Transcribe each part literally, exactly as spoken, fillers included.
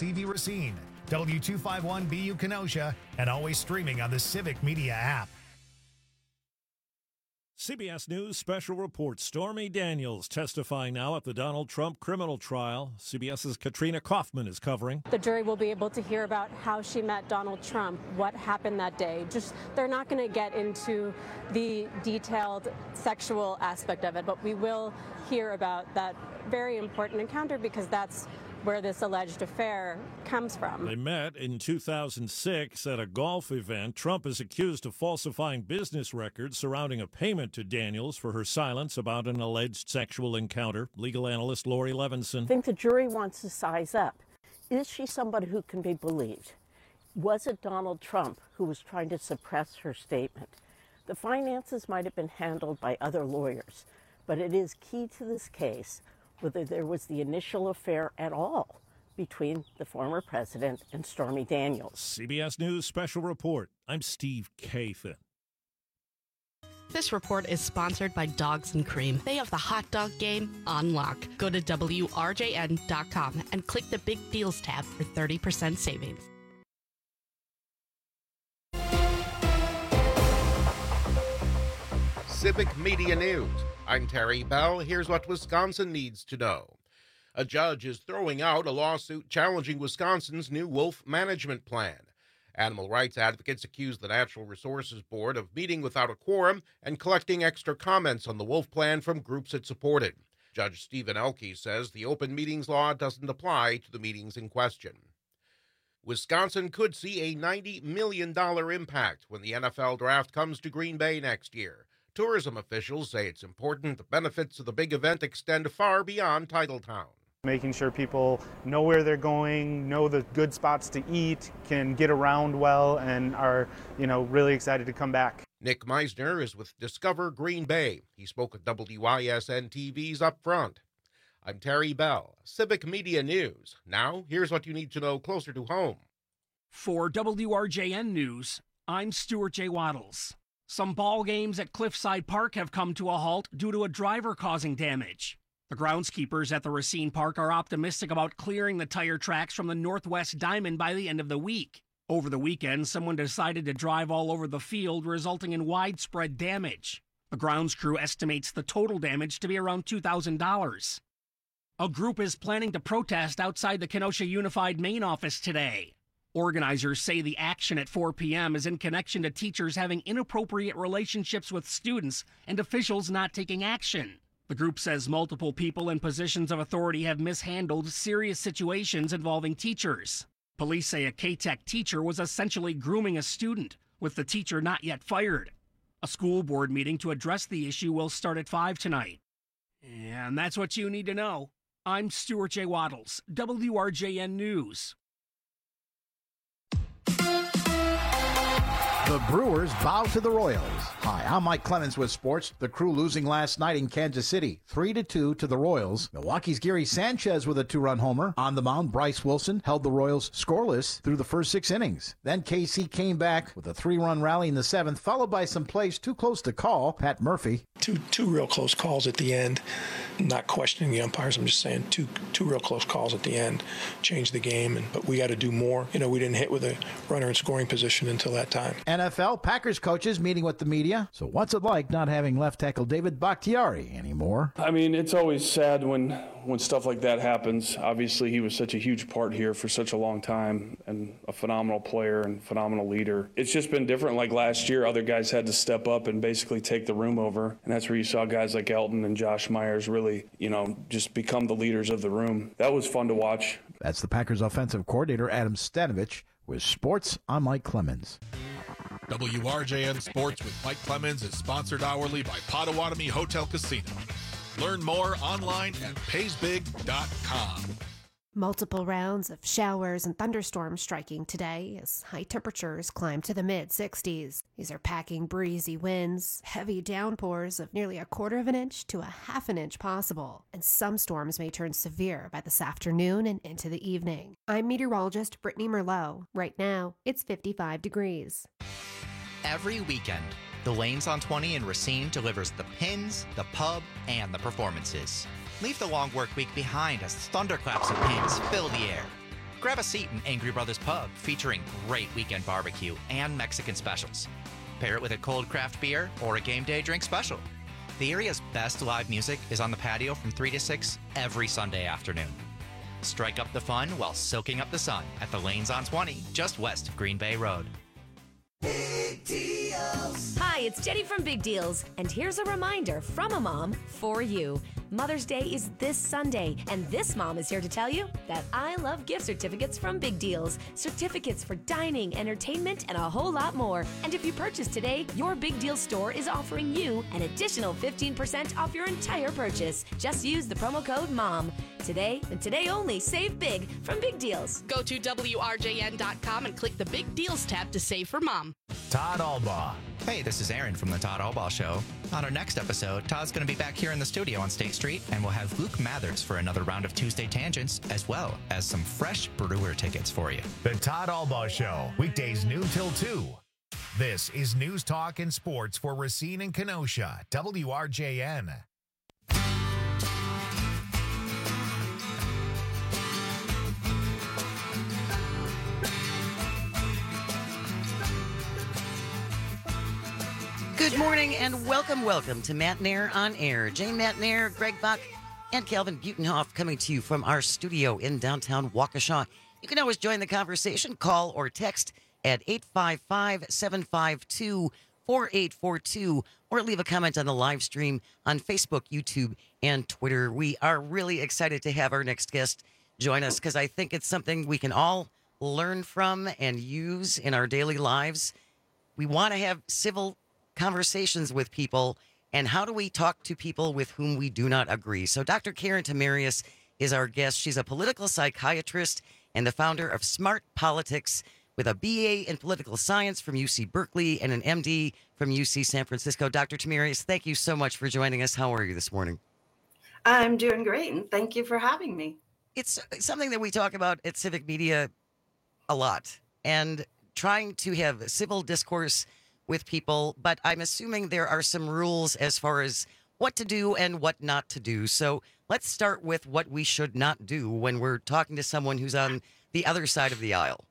C V Racine, W two fifty-one B U Kenosha, and always streaming on the Civic Media app. C B S News Special Report. Stormy Daniels testifying now at the Donald Trump criminal trial. CBS's Katrina Kaufman is covering. The jury will be able to hear about how she met Donald Trump, what happened that day. Just they're not going to get into the detailed sexual aspect of it, but we will hear about that very important encounter because that's where this alleged affair comes from. They met in two thousand six at a golf event. Trump is accused of falsifying business records surrounding a payment to Daniels for her silence about an alleged sexual encounter. Legal analyst Lori Levinson. I think the jury wants to size up. Is she somebody who can be believed? Was it Donald Trump who was trying to suppress her statement? The finances might have been handled by other lawyers, but it is key to this case whether there was the initial affair at all between the former president and Stormy Daniels. C B S News Special Report. I'm Steve Kathan. This report is sponsored by Dogs and Cream. They have the hot dog game on lock. Go to W R J N dot com and click the Big Deals tab for thirty percent savings. Civic Media News. I'm Terry Bell. Here's what Wisconsin needs to know. A judge is throwing out a lawsuit challenging Wisconsin's new wolf management plan. Animal rights advocates accuse the Natural Resources Board of meeting without a quorum and collecting extra comments on the wolf plan from groups it supported. Judge Stephen Elke says the open meetings law doesn't apply to the meetings in question. Wisconsin could see a ninety million dollars impact when the N F L draft comes to Green Bay next year. Tourism officials say it's important the benefits of the big event extend far beyond Titletown. Making sure people know where they're going, know the good spots to eat, can get around well, and are, you know, really excited to come back. Nick Meisner is with Discover Green Bay. He spoke at W I S N T V's Up Front. I'm Terry Bell, Civic Media News. Now, here's what you need to know closer to home. For W R J N News, I'm Stuart J. Waddles. Some ball games at Cliffside Park have come to a halt due to a driver causing damage. The groundskeepers at the Racine Park are optimistic about clearing the tire tracks from the Northwest Diamond by the end of the week. Over the weekend, someone decided to drive all over the field, resulting in widespread damage. The grounds crew estimates the total damage to be around two thousand dollars. A group is planning to protest outside the Kenosha Unified main office today. Organizers say the action at four p.m. is in connection to teachers having inappropriate relationships with students and officials not taking action. The group says multiple people in positions of authority have mishandled serious situations involving teachers. Police say a K-Tech teacher was essentially grooming a student, with the teacher not yet fired. A school board meeting to address the issue will start at five tonight. And that's what you need to know. I'm Stuart J. Waddles, W R J N News. The Brewers bow to the Royals. Hi, I'm Mike Clemens with sports. The Crew losing last night in Kansas City, three to two to the Royals. Milwaukee's Gary Sanchez with a two-run homer. On the mound, Bryce Wilson held the Royals scoreless through the first six innings. Then K C came back with a three-run rally in the seventh, followed by some plays too close to call. Pat Murphy. Two two real close calls at the end. I'm not questioning the umpires. I'm just saying two two real close calls at the end changed the game. And but we got to do more. You know, we didn't hit with a runner in scoring position until that time. N F L Packers coaches meeting with the media. So what's it like not having left tackle David Bakhtiari anymore? I mean, it's always sad when when stuff like that happens. Obviously, he was such a huge part here for such a long time and a phenomenal player and phenomenal leader. It's just been different. Like last year, other guys had to step up and basically take the room over. And that's where you saw guys like Elton and Josh Myers really, you know, just become the leaders of the room. That was fun to watch. That's the Packers offensive coordinator, Adam Stanovich. With sports, I'm Mike Clemens. W R J N Sports with Mike Clemens is sponsored hourly by Potawatomi Hotel Casino. Learn more online at pays big dot com. Multiple rounds of showers and thunderstorms striking today as high temperatures climb to the mid sixties. These are packing breezy winds, heavy downpours of nearly a quarter of an inch to a half an inch possible, and some storms may turn severe by this afternoon and into the evening. I'm meteorologist Brittany Merlot. Right now, it's fifty-five degrees. Every weekend, the Lanes on twenty in Racine delivers the pins, the pub, and the performances. Leave the long work week behind as thunderclaps of pins fill the air. Grab a seat in Angry Brothers Pub, featuring great weekend barbecue and Mexican specials. Pair it with a cold craft beer or a game day drink special. The area's best live music is on the patio from three to six every Sunday afternoon. Strike up the fun while soaking up the sun at the Lanes on twenty, just west of Green Bay Road. Big Deals. Hi, it's Jenny from Big Deals, and here's a reminder from a mom for you. Mother's Day is this Sunday, and this mom is here to tell you that I love gift certificates from Big Deals. Certificates for dining, entertainment, and a whole lot more. And if you purchase today, your Big Deal store is offering you an additional fifteen percent off your entire purchase. Just use the promo code MOM. Today, and today only, save big from Big Deals. Go to W R J N dot com and click the Big Deals tab to save for Mom. Todd Albaugh. Hey, this is Aaron from the Todd Albaugh Show. On our next episode, Todd's going to be back here in the studio on State Street, and we'll have Luke Mathers for another round of Tuesday Tangents, as well as some fresh Brewer tickets for you. The Todd Albaugh Show, weekdays noon till two. This is News Talk and Sports for Racine and Kenosha, W R J N. Good morning and welcome, welcome to Matt Nair on Air. Jane Matt Nair, Greg Buck, and Calvin Butenhoff coming to you from our studio in downtown Waukesha. You can always join the conversation, call or text at eight five five, seven five two, four eight four two, or leave a comment on the live stream on Facebook, YouTube, and Twitter. We are really excited to have our next guest join us because I think it's something we can all learn from and use in our daily lives. We want to have civil conversations with people, and how do we talk to people with whom we do not agree? So Doctor Karen Tamarius is our guest. She's a political psychiatrist and the founder of Smart Politics, with a B A in political science from U C Berkeley and an M D from U C San Francisco. Doctor Tamarius, thank you so much for joining us. How are you this morning? I'm doing great, and thank you for having me. It's something that we talk about at Civic Media a lot, and trying to have civil discourse with people, but I'm assuming there are some rules as far as what to do and what not to do. So let's start with what we should not do when we're talking to someone who's on the other side of the aisle.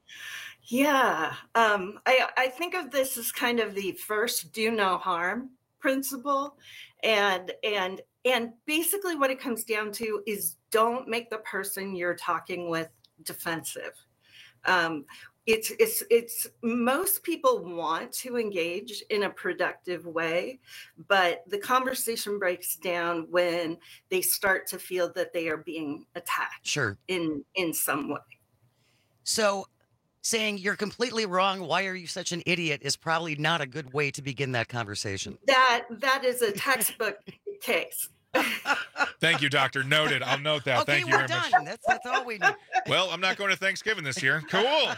Yeah, um, I, I think of this as kind of the first do no harm principle. And, and, and basically what it comes down to is don't make the person you're talking with defensive. Um, It's, it's, it's most people want to engage in a productive way, but the conversation breaks down when they start to feel that they are being attacked. Sure. in, in some way. So saying you're completely wrong, why are you such an idiot, is probably not a good way to begin that conversation. That, that is a textbook case. Thank you, Doctor. Noted. I'll note that. Okay, Thank you we're very done. much. That's, that's all we need. Well, I'm not going to Thanksgiving this year. Cool.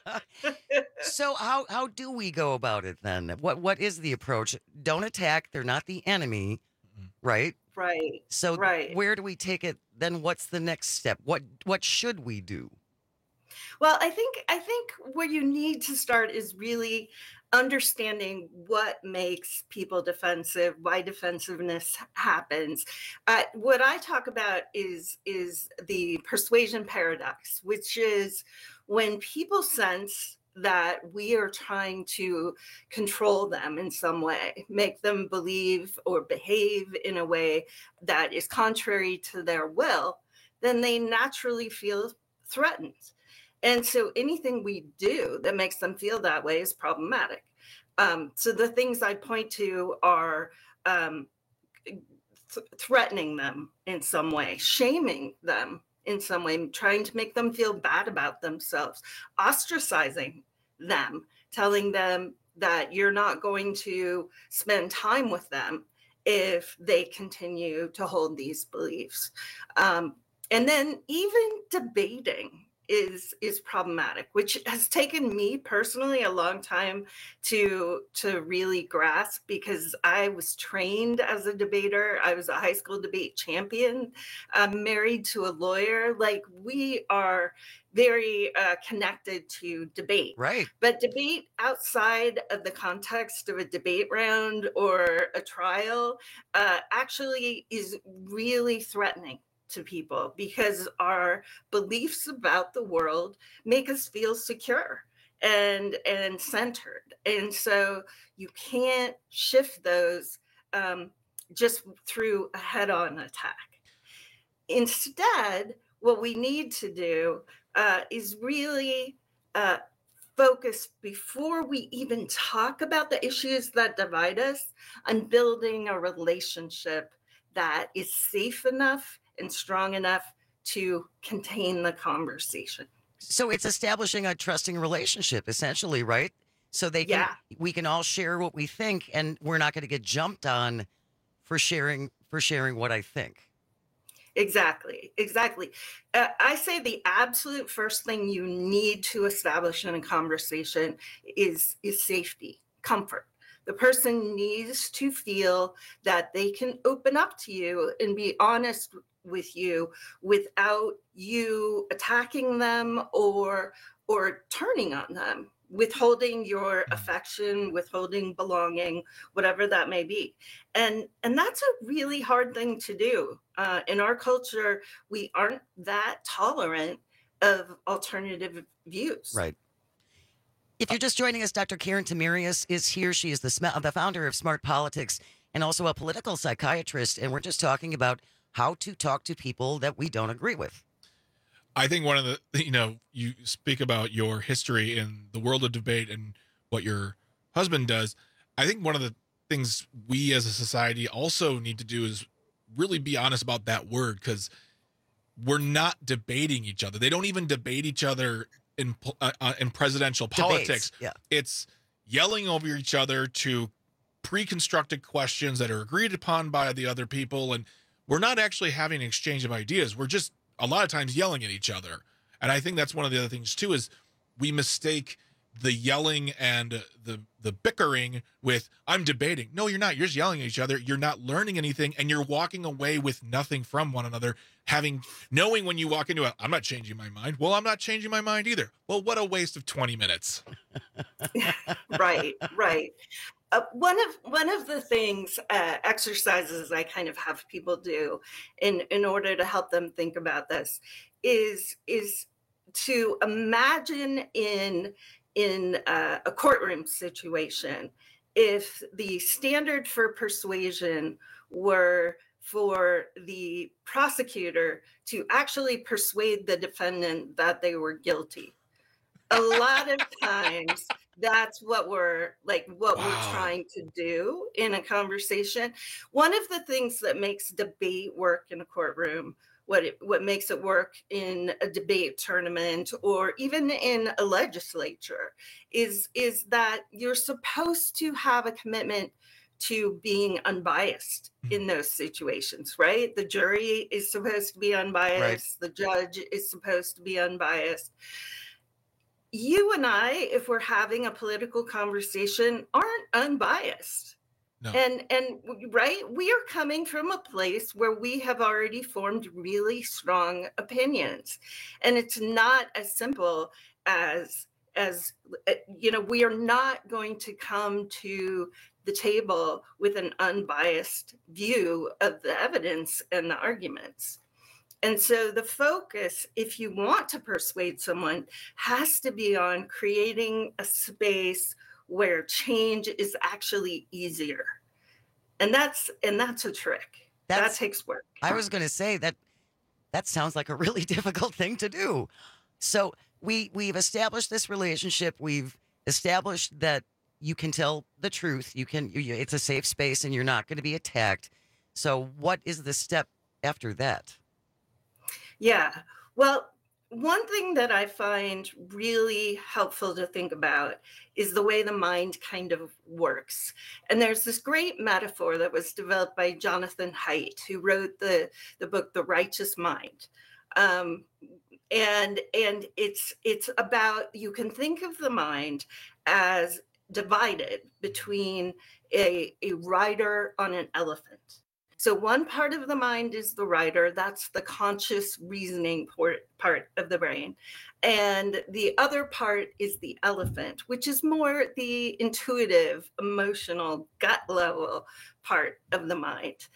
So how how do we go about it then? What what is the approach? Don't attack. They're not the enemy, right? Right. So right. where do we take it? Then what's the next step? What what should we do? Well, I think I think where you need to start is really understanding what makes people defensive, why defensiveness happens. Uh, what I talk about is, is the persuasion paradox, which is when people sense that we are trying to control them in some way, make them believe or behave in a way that is contrary to their will, then they naturally feel threatened. And so anything we do that makes them feel that way is problematic. Um, so the things I point to are um, th- threatening them in some way, shaming them in some way, trying to make them feel bad about themselves, ostracizing them, telling them that you're not going to spend time with them if they continue to hold these beliefs. Um, and then even debating is is problematic, which has taken me personally a long time to to really grasp, because I was trained as a debater. I was a high school debate champion. I'm married to a lawyer. Like, we are very uh, connected to debate. Right. But debate outside of the context of a debate round or a trial uh, actually is really threatening to people because our beliefs about the world make us feel secure and and centered. And so you can't shift those um, just through a head-on attack. Instead, what we need to do uh, is really uh, focus before we even talk about the issues that divide us on building a relationship that is safe enough and strong enough to contain the conversation. So it's establishing a trusting relationship, essentially, right? So they can, Yeah. we can all share what we think, and we're not going to get jumped on for sharing for sharing what I think. Exactly, exactly. Uh, I say the absolute first thing you need to establish in a conversation is is safety, comfort. The person needs to feel that they can open up to you and be honest with you without you attacking them or or turning on them, withholding your affection, withholding belonging, whatever that may be. And and that's a really hard thing to do. Uh, in our culture, we aren't that tolerant of alternative views. Right. If you're just joining us, Doctor Karen Tamirius is here. She is the, sm- the founder of Smart Politics and also a political psychiatrist. And we're just talking about how to talk to people that we don't agree with. I think one of the, you know, you speak about your history in the world of debate and what your husband does. I think one of the things we as a society also need to do is really be honest about that word, because we're not debating each other. They don't even debate each other in uh, in presidential politics. Debates, yeah. It's yelling over each other to pre-constructed questions that are agreed upon by the other people, and we're not actually having an exchange of ideas. We're just a lot of times yelling at each other. And I think that's one of the other things too, is we mistake the yelling and the the bickering with I'm debating. No, you're not. You're just yelling at each other. You're not learning anything, and you're walking away with nothing from one another, having knowing when you walk into it, I'm not changing my mind. Well, I'm not changing my mind either. Well, what a waste of twenty minutes. Right, right. Uh, one of one of the things uh, exercises I kind of have people do in in order to help them think about this is is to imagine in in uh, a courtroom situation if the standard for persuasion were for the prosecutor to actually persuade the defendant that they were guilty. A lot of times that's what we're like what Wow. we're trying to do in a conversation. One of the things that makes debate work in a courtroom, what it, what makes it work in a debate tournament or even in a legislature is is that you're supposed to have a commitment to being unbiased in those situations, right? The jury is supposed to be unbiased, Right. the judge is supposed to be unbiased. You and I, if we're having a political conversation, aren't unbiased. No. And and right, we are coming from a place where we have already formed really strong opinions. And it's not as simple as as uh, you know, we are not going to come to the table with an unbiased view of the evidence and the arguments. And so the focus, if you want to persuade someone, has to be on creating a space where change is actually easier. And that's and that's a trick. That's- that takes work. I was going to say that that sounds like a really difficult thing to do. So we we've established this relationship. We've established that you can tell the truth. You can. You, it's a safe space, and you're not going to be attacked. So what is the step after that? Yeah. Well, one thing that I find really helpful to think about is the way the mind kind of works. And there's this great metaphor that was developed by Jonathan Haidt, who wrote the, the book, The Righteous Mind. Um, and and it's it's about, you can think of the mind as divided between a, a rider on an elephant. So one part of the mind is the rider, that's the conscious reasoning part, part of the brain. And the other part is the elephant, which is more the intuitive, emotional, gut level part of the mind.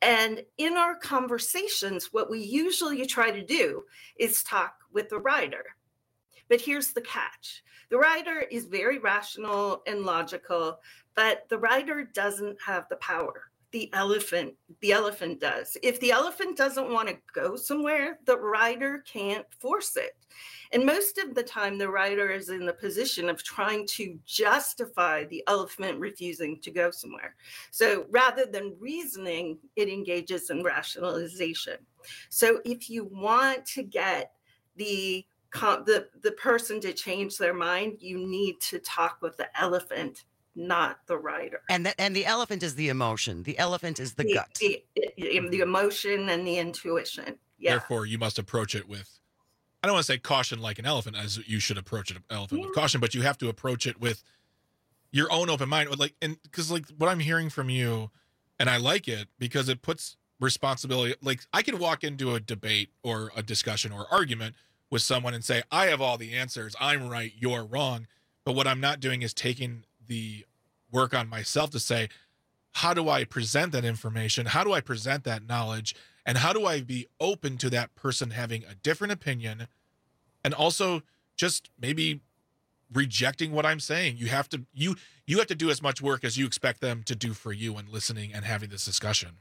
And in our conversations, what we usually try to do is talk with the rider. But here's the catch. The rider is very rational and logical, but the rider doesn't have the power. The elephant, the elephant does. If the elephant doesn't want to go somewhere, the rider can't force it. And most of the time, the rider is in the position of trying to justify the elephant refusing to go somewhere. So rather than reasoning, it engages in rationalization. So if you want to get the the, the person to change their mind, you need to talk with the elephant, not the rider. And the, and the elephant is the emotion. The elephant is the, the gut. The, the emotion and the intuition. Yeah. Therefore, you must approach it with, I don't want to say caution like an elephant, as you should approach an elephant yeah. with caution, but you have to approach it with your own open mind. Like, and because like what I'm hearing from you, and I like it because it puts responsibility. Like I can walk into a debate or a discussion or argument with someone and say, I have all the answers. I'm right. You're wrong. But what I'm not doing is taking the work on myself to say, how do I present that information? How do I present that knowledge? And how do I be open to that person having a different opinion and also just maybe rejecting what I'm saying? You have to, you, you have to do as much work as you expect them to do for you and listening and having this discussion.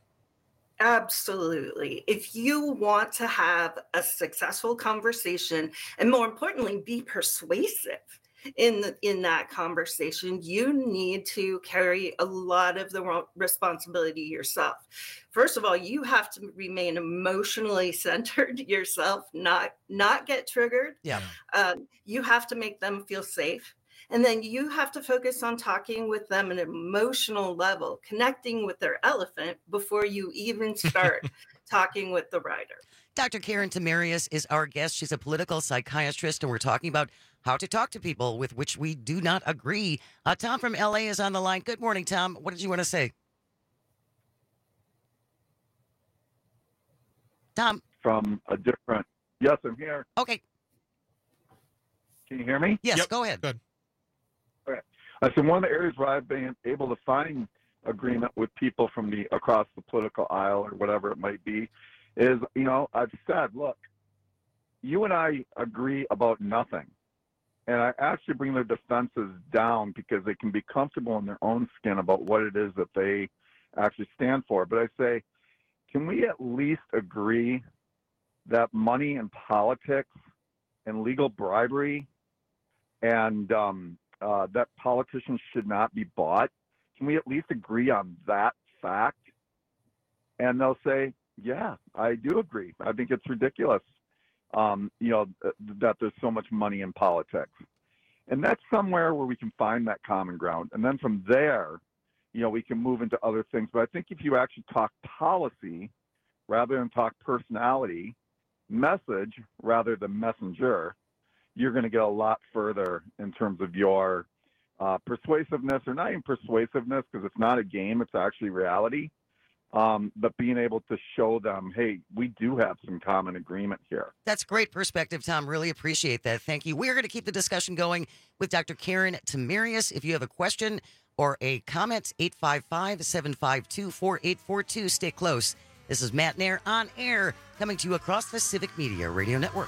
Absolutely. If you want to have a successful conversation, and more importantly, be persuasive in the, in that conversation, you need to carry a lot of the responsibility yourself. First of all, you have to remain emotionally centered yourself, not not get triggered. Yeah. Um, you have to make them feel safe. And then you have to focus on talking with them at an emotional level, connecting with their elephant before you even start talking with the rider. Doctor Karen Tamarius is our guest. She's a political psychiatrist, and we're talking about how to talk to people with which we do not agree. Uh, Tom from L A is on the line. Good morning, Tom. What did you want to say? Tom? From a different... Yes, I'm here. Okay. Can you hear me? Yes, yep. Go ahead. Good. Okay. I said one of the areas where I've been able to find agreement with people from the across the political aisle or whatever it might be is, you know, I've said, look, you and I agree about nothing. And I actually bring their defenses down because they can be comfortable in their own skin about what it is that they actually stand for. But I say, can we at least agree that money and politics and legal bribery and um, uh, that politicians should not be bought? Can we at least agree on that fact? And they'll say, yeah, I do agree. I think it's ridiculous, um, you know, th- that there's so much money in politics. And that's somewhere where we can find that common ground. And then from there, you know, we can move into other things. But I think if you actually talk policy rather than talk personality, message rather than messenger, you're going to get a lot further in terms of your uh, persuasiveness, or not even persuasiveness, because it's not a game, it's actually reality. Um, but being able to show them, hey, we do have some common agreement here. That's great perspective, Tom. Really appreciate that. Thank you. We're going to keep the discussion going with Doctor Karen Tamarius. If you have a question or a comment, eight five five, seven five two, four eight four two. Stay close. This is Matt Nair on air, coming to you across the Civic Media Radio Network.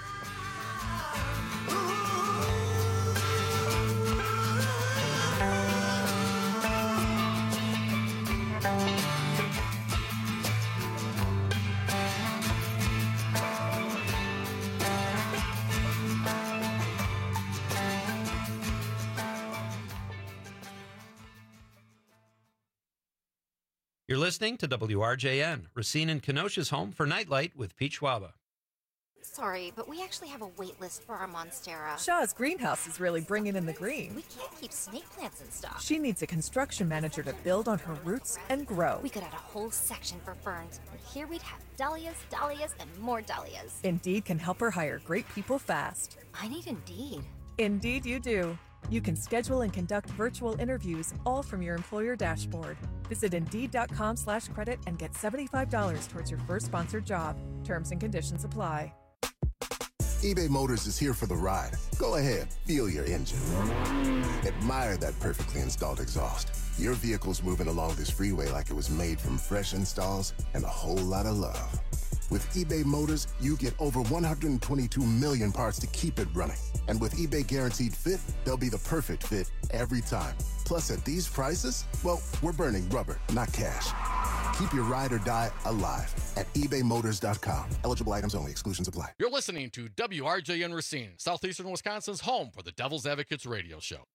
You're listening to W R J N, Racine and Kenosha's home for Nightlight with Pete Schwaba. Sorry, but we actually have a wait list for our Monstera. Shaw's greenhouse is really bringing in the green. We can't keep snake plants in stock. She needs a construction manager to build on her roots and grow. We could add a whole section for ferns, and here we'd have dahlias, dahlias, and more dahlias. Indeed can help her hire great people fast. I need Indeed. Indeed you do. You can schedule and conduct virtual interviews all from your employer dashboard. Visit Indeed.com slash credit and get seventy-five dollars towards your first sponsored job. Terms and conditions apply. eBay Motors is here for the ride. Go ahead, feel your engine. Admire that perfectly installed exhaust. Your vehicle's moving along this freeway like it was made from fresh installs and a whole lot of love. With eBay Motors, you get over one hundred twenty-two million parts to keep it running. And with eBay Guaranteed Fit, they'll be the perfect fit every time. Plus, at these prices, well, we're burning rubber, not cash. Keep your ride or die alive at ebay motors dot com. Eligible items only. Exclusions apply. You're listening to W R J N Racine, Southeastern Wisconsin's home for the Devil's Advocates radio show.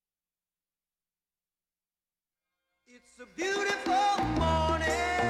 It's a beautiful morning.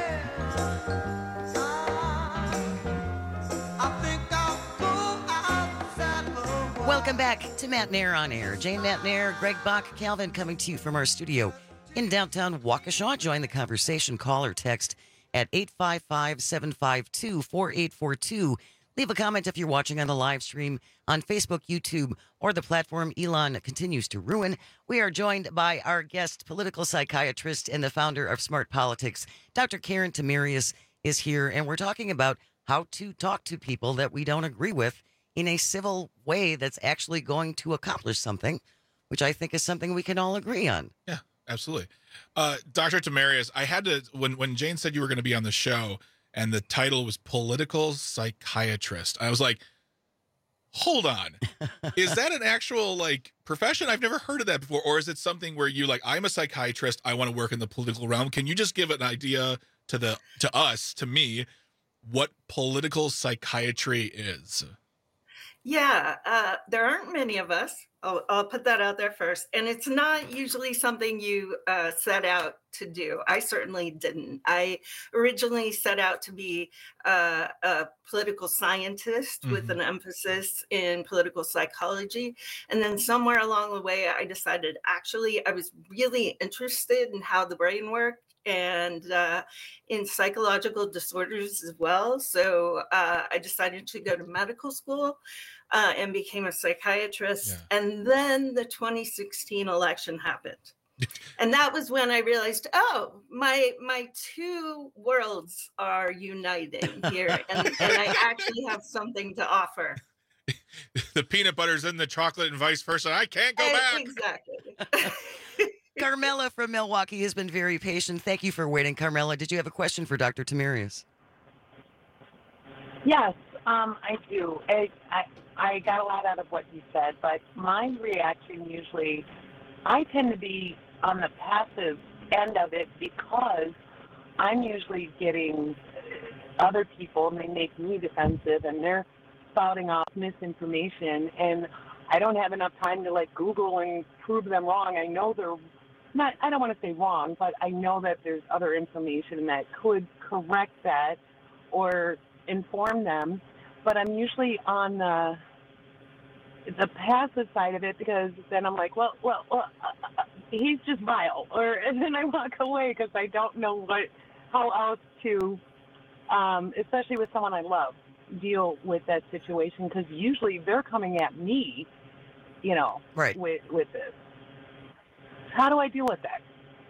Welcome back to Matt Nair on Air. Jane Matt Nair, Greg Bach, Calvin coming to you from our studio in downtown Waukesha. Join the conversation. Call or text at eight five five, seven five two, four eight four two. Leave a comment if you're watching on the live stream on Facebook, YouTube, or the platform Elon continues to ruin. We are joined by our guest, political psychiatrist and the founder of Smart Politics, Doctor Karen Tamarius is here, and we're talking about how to talk to people that we don't agree with in a civil way that's actually going to accomplish something, which I think is something we can all agree on. Yeah, absolutely. Uh, Doctor Tamarius, I had to, when, when Jane said you were going to be on the show and the title was political psychiatrist, I was like, hold on. Is that an actual like profession? I've never heard of that before. Or is it something where you like, I'm a psychiatrist, I want to work in the political realm. Can you just give an idea to the, to us, to me, what political psychiatry is? Yeah, uh, there aren't many of us. I'll, I'll put that out there first. And it's not usually something you uh, set out to do. I certainly didn't. I originally set out to be uh, a political scientist mm-hmm. with an emphasis in political psychology. And then somewhere along the way, I decided actually I was really interested in how the brain worked and uh, in psychological disorders as well. So uh, I decided to go to medical school. Uh, and became a psychiatrist. Yeah. And then the twenty sixteen election happened. And that was when I realized, oh, my my two worlds are uniting here. And, and I actually have something to offer. The peanut butter's in the chocolate and vice versa. I can't go and, back. Exactly. Carmela from Milwaukee has been very patient. Thank you for waiting. Carmela, did you have a question for Doctor Tamarius? Yes, um, I do. I, I I got a lot out of what you said, but my reaction usually, I tend to be on the passive end of it because I'm usually getting other people and they make me defensive and they're spouting off misinformation and I don't have enough time to like Google and prove them wrong. I know they're not, I don't want to say wrong, but I know that there's other information that could correct that or inform them. But I'm usually on the the passive side of it because then I'm like, well, well, well uh, uh, he's just vile, or and then I walk away because I don't know what how else to, um, especially with someone I love, deal with that situation because usually they're coming at me, you know, right. with with this. How do I deal with that?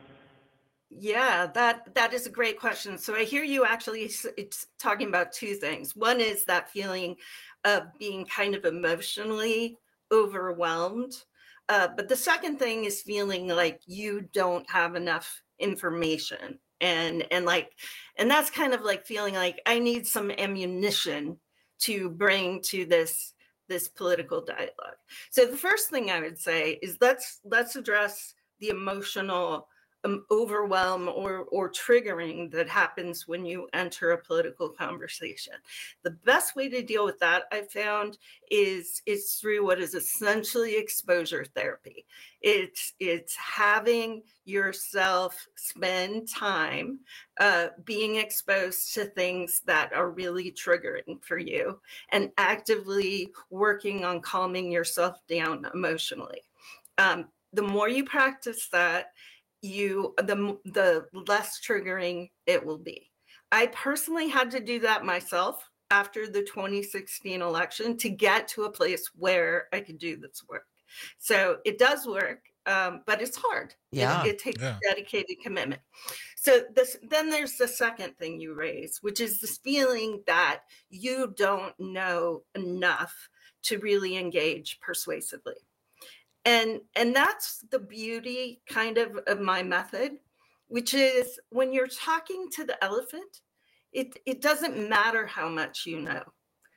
Yeah, that that is a great question. So I hear you actually it's talking about two things. One is that feeling of being kind of emotionally overwhelmed. Uh, but the second thing is feeling like you don't have enough information. And and like and that's kind of like feeling like I need some ammunition to bring to this this political dialogue. So the first thing I would say is let's let's address the emotional Um, overwhelm or or triggering that happens when you enter a political conversation. The best way to deal with that, I found, is is through what is essentially exposure therapy. It's it's having yourself spend time uh, being exposed to things that are really triggering for you and actively working on calming yourself down emotionally. Um, the more you practice that, you the the less triggering it will be. I personally had to do that myself after the twenty sixteen election to get to a place where I could do this work. So it does work, um, but it's hard. Yeah, it, it takes yeah. dedicated commitment. So this then there's the second thing you raise, which is this feeling that you don't know enough to really engage persuasively. And, and that's the beauty kind of of my method, which is when you're talking to the elephant, it, it doesn't matter how much you know.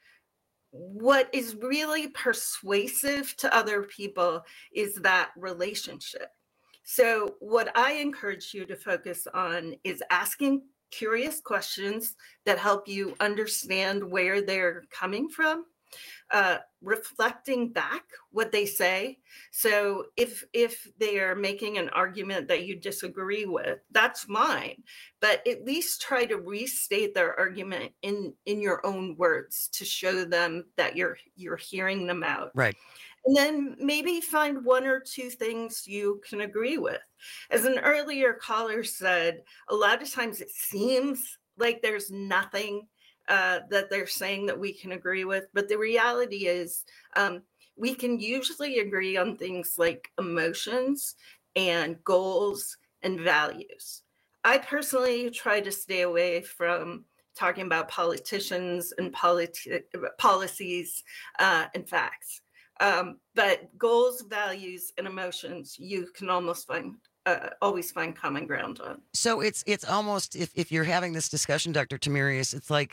What is really persuasive to other people is that relationship. So what I encourage you to focus on is asking curious questions that help you understand where they're coming from, uh, reflecting back what they say. So if if they are making an argument that you disagree with, that's fine, but at least try to restate their argument in in your own words to show them that you're you're hearing them out. Right. And then maybe find one or two things you can agree with. As an earlier caller said, a lot of times it seems like there's nothing uh, that they're saying that we can agree with. But the reality is um, we can usually agree on things like emotions and goals and values. I personally try to stay away from talking about politicians and politi- policies uh, and facts. Um, but goals, values, and emotions, you can almost find, uh, always find common ground on. So it's it's almost, if, if you're having this discussion, Doctor Tamarius, it's like,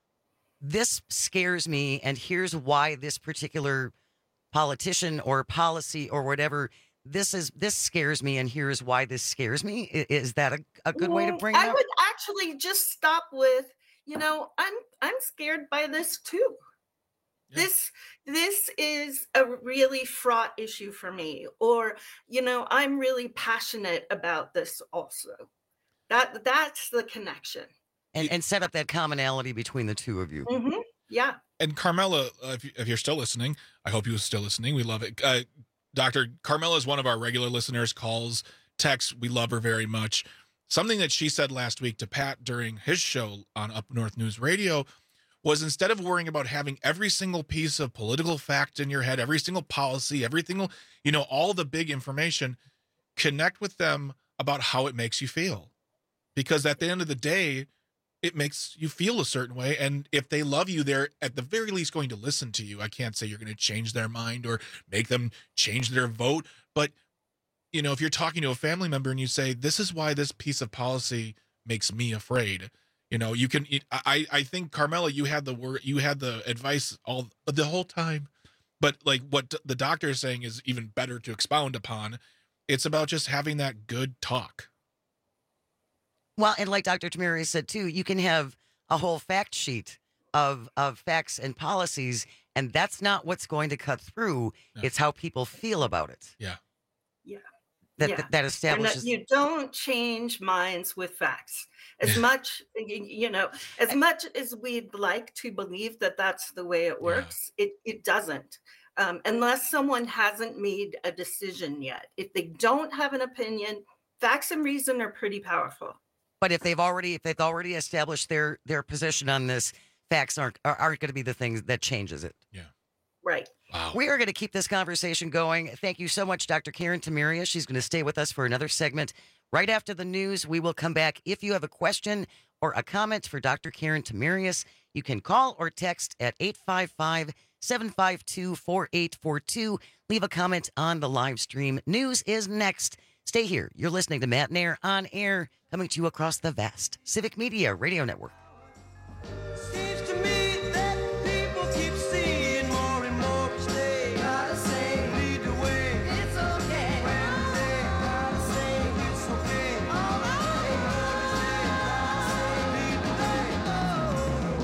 this scares me, and here's why this particular politician or policy or whatever, this is this scares me, and here's why this scares me. Is, is that a, a good way to bring it I up? would actually just stop with, you know, I'm I'm scared by this too. This this is a really fraught issue for me, or, you know, I'm really passionate about this also. That that's the connection. And and set up that commonality between the two of you. Mm-hmm. Yeah. And Carmela, uh, if, you, if you're still listening, I hope you're still listening. We love it. Uh, Doctor Carmela is one of our regular listeners, calls, texts. We love her very much. Something that she said last week to Pat during his show on Up North News Radio was, instead of worrying about having every single piece of political fact in your head, every single policy, every single, you know, all the big information, connect with them about how it makes you feel. Because at the end of the day, it makes you feel a certain way. And if they love you, they're at the very least going to listen to you. I can't say you're going to change their mind or make them change their vote. But, you know, if you're talking to a family member and you say, this is why this piece of policy makes me afraid, you know, you can, I, I think, Carmela, you had the word, you had the advice all the whole time, but like what the doctor is saying is even better to expound upon. It's about just having that good talk. Well, and like Doctor Tamarius said too, you can have a whole fact sheet of, of facts and policies, and that's not what's going to cut through. No. It's how people feel about it. Yeah. Yeah. That, yeah. that, that establishes. And that you don't change minds with facts. As much, you know, as much as we'd like to believe that that's the way it works, yeah. it, it doesn't. Um, unless someone hasn't made a decision yet. If they don't have an opinion, facts and reason are pretty powerful. But if they've already if they've already established their their position on this, facts aren't aren't going to be the things that changes it. Yeah. Right. Wow. We are going to keep this conversation going. Thank you so much, Doctor Karen Tamarius. She's going to stay with us for another segment. Right after the news, we will come back. If you have a question or a comment for Doctor Karen Tamarius, you can call or text at eight five five, seven five two, four eight four two. Leave a comment on the live stream. News is next. Stay here. You're listening to Matt Nair on air, coming to you across the vast Civic Media Radio Network. Seems to me that people keep seeing more and more each day. Gotta say, lead the way. It's okay. Wednesday, gotta say, it's okay. All right. Thursday, gotta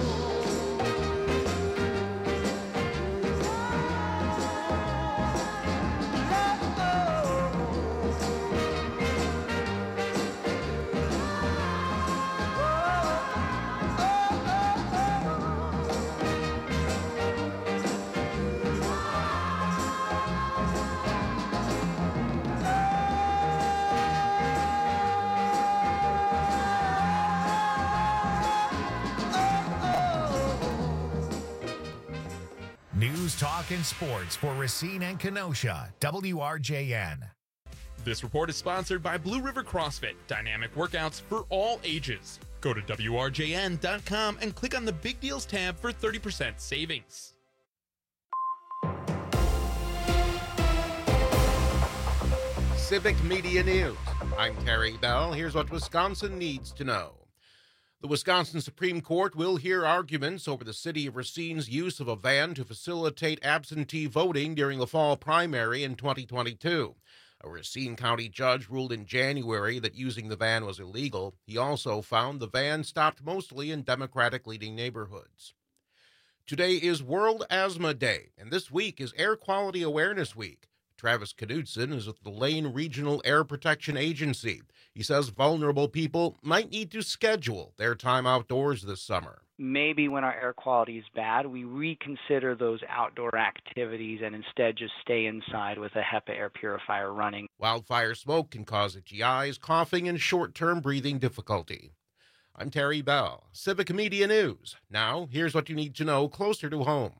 News, talk, and sports for Racine and Kenosha. W R J N. This report is sponsored by Blue River CrossFit, dynamic workouts for all ages. Go to W R J N dot com and click on the Big Deals tab for thirty percent savings. Civic Media News. I'm Terry Bell. Here's what Wisconsin needs to know. The Wisconsin Supreme Court will hear arguments over the city of Racine's use of a van to facilitate absentee voting during the fall primary in twenty twenty-two. A Racine County judge ruled in January that using the van was illegal. He also found the van stopped mostly in Democratic-leading neighborhoods. Today is World Asthma Day, and this week is Air Quality Awareness Week. Travis Knudsen is with the Lane Regional Air Protection Agency. He says vulnerable people might need to schedule their time outdoors this summer. Maybe when our air quality is bad, we reconsider those outdoor activities and instead just stay inside with a HEPA air purifier running. Wildfire smoke can cause itchy eyes, coughing, and short-term breathing difficulty. I'm Terry Bell, Civic Media News. Now, here's what you need to know closer to home.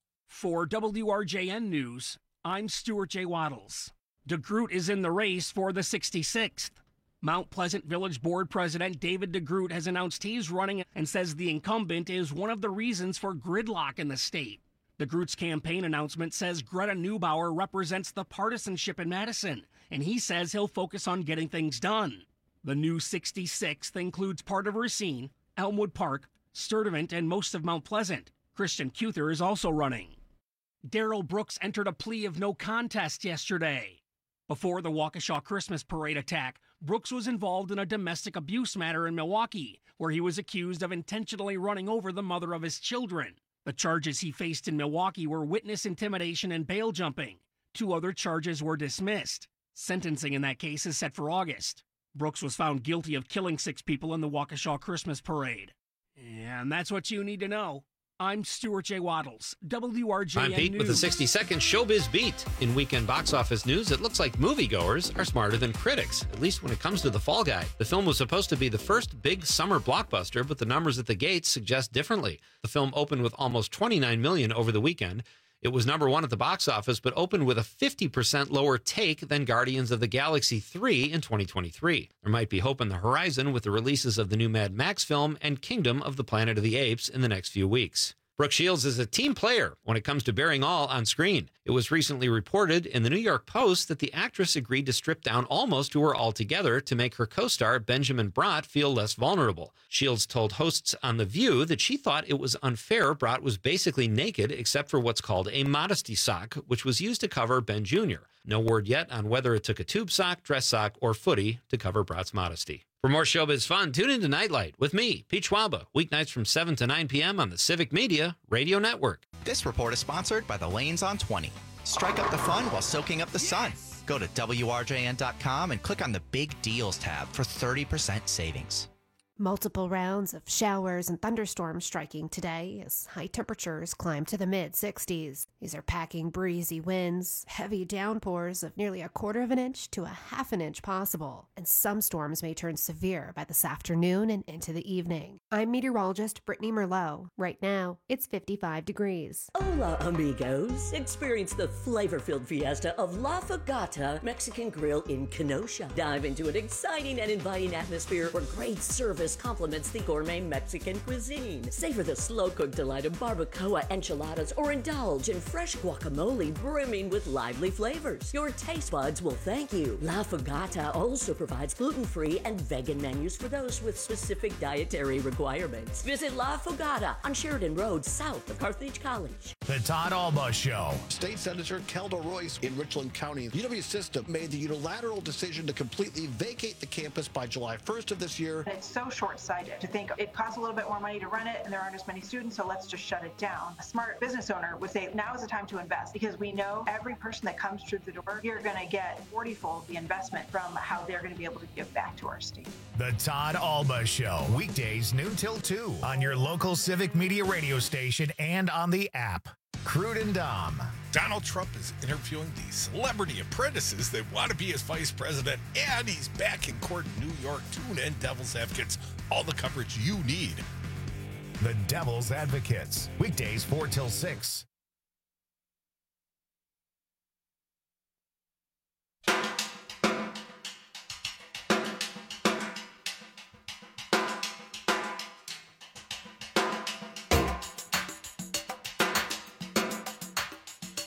For W R J N News, I'm Stuart J. Waddles. DeGroot is in the race for the sixty-sixth. Mount Pleasant Village Board President David DeGroot has announced he's running and says the incumbent is one of the reasons for gridlock in the state. DeGroot's campaign announcement says Greta Neubauer represents the partisanship in Madison, and he says he'll focus on getting things done. The new sixty-sixth includes part of Racine, Elmwood Park, Sturtevant, and most of Mount Pleasant. Christian Cuther is also running. Darrell Brooks entered a plea of no contest yesterday. Before the Waukesha Christmas Parade attack, Brooks was involved in a domestic abuse matter in Milwaukee, where he was accused of intentionally running over the mother of his children. The charges he faced in Milwaukee were witness intimidation and bail jumping. Two other charges were dismissed. Sentencing in that case is set for August. Brooks was found guilty of killing six people in the Waukesha Christmas Parade. And that's what you need to know. I'm Stuart J. Waddles, W R J N I'm Pete News. with the sixty-second Showbiz Beat. In weekend box office news, it looks like moviegoers are smarter than critics, at least when it comes to The Fall Guy. The film was supposed to be the first big summer blockbuster, but the numbers at the gates suggest differently. The film opened with almost twenty-nine million dollars over the weekend. It was number one at the box office, but opened with a fifty percent lower take than Guardians of the Galaxy three in twenty twenty-three. There might be hope on the horizon with the releases of the new Mad Max film and Kingdom of the Planet of the Apes in the next few weeks. Brooke Shields is a team player when it comes to bearing all on screen. It was recently reported in the New York Post that the actress agreed to strip down almost to her altogether to make her co-star Benjamin Bratt feel less vulnerable. Shields told hosts on The View that she thought it was unfair Bratt was basically naked except for what's called a modesty sock, which was used to cover Ben Junior No word yet on whether it took a tube sock, dress sock, or footy to cover Bratt's modesty. For more showbiz fun, tune into Nightlight with me, Pete Schwaba, weeknights from seven to nine p.m. on the Civic Media Radio Network. This report is sponsored by the Lanes on twenty. Strike up the fun while soaking up the sun. Go to W R J N dot com and click on the Big Deals tab for thirty percent savings. Multiple rounds of showers and thunderstorms striking today as high temperatures climb to the mid sixties. These are packing breezy winds, heavy downpours of nearly a quarter of an inch to a half an inch possible, and some storms may turn severe by this afternoon and into the evening. I'm meteorologist Brittany Merlot. Right now, it's fifty-five degrees. Hola, amigos. Experience the flavor-filled fiesta of La Fogata Mexican Grill in Kenosha. Dive into an exciting and inviting atmosphere where great service complements the gourmet Mexican cuisine. Savor the slow-cooked delight of barbacoa enchiladas or indulge in fresh guacamole brimming with lively flavors. Your taste buds will thank you. La Fogata also provides gluten-free and vegan menus for those with specific dietary requirements. Visit La Fogata on Sheridan Road, south of Carthage College. The Todd Alba Show. State Senator Kelda Royce in Richland County. U W System made the unilateral decision to completely vacate the campus by July first of this year. It's so short-sighted to think it costs a little bit more money to run it and there aren't as many students, so let's just shut it down. A smart business owner would say now is the time to invest because we know every person that comes through the door, you're going to get forty-fold the investment from how they're going to be able to give back to our state. The Todd Alba Show, weekdays noon till two on your local Civic Media radio station and on the app. Crude and Dom. Donald Trump is interviewing the celebrity apprentices that want to be his vice president, and he's back in court in New York. Tune in, Devil's Advocates. All the coverage you need. The Devil's Advocates, weekdays four till six.